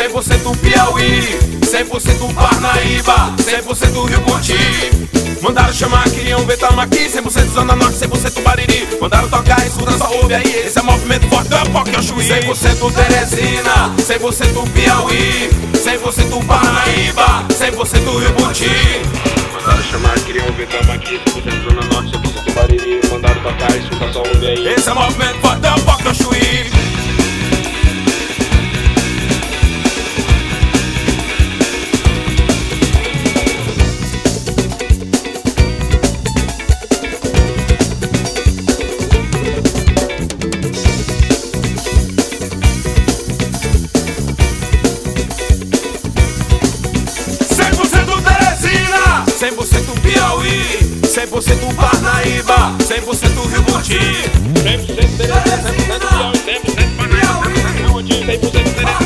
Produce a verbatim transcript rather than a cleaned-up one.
cem por cento Piauí, cem por cento Parnaíba, cem por cento Rio Conti. Mandaram chamar, queriam ver, tamo aqui, cem por cento Zona Norte, cem por cento Bariri. Mandaram tocar, escuta, só ouve aí, esse é movimento forte do Epoque Oxuí. cem por cento Teresina, cem por cento Piauí, cem por cento Parnaíba, cem por cento Rio Conti. Mandaram chamar, queriam ver, tamo aqui, cem por cento Zona Norte, cem por cento Bariri. Mandaram tocar, escuta, só ouve aí, esse é movimento forte do Epoque Oxuí. cem por cento Piauí, cem por cento Parnaíba, cem por cento Rio Conti. cem por cento Teresina, cem por cento Piauí, cem por cento Parnaíba, cem por cento Rio Conti, cem por cento Teresina.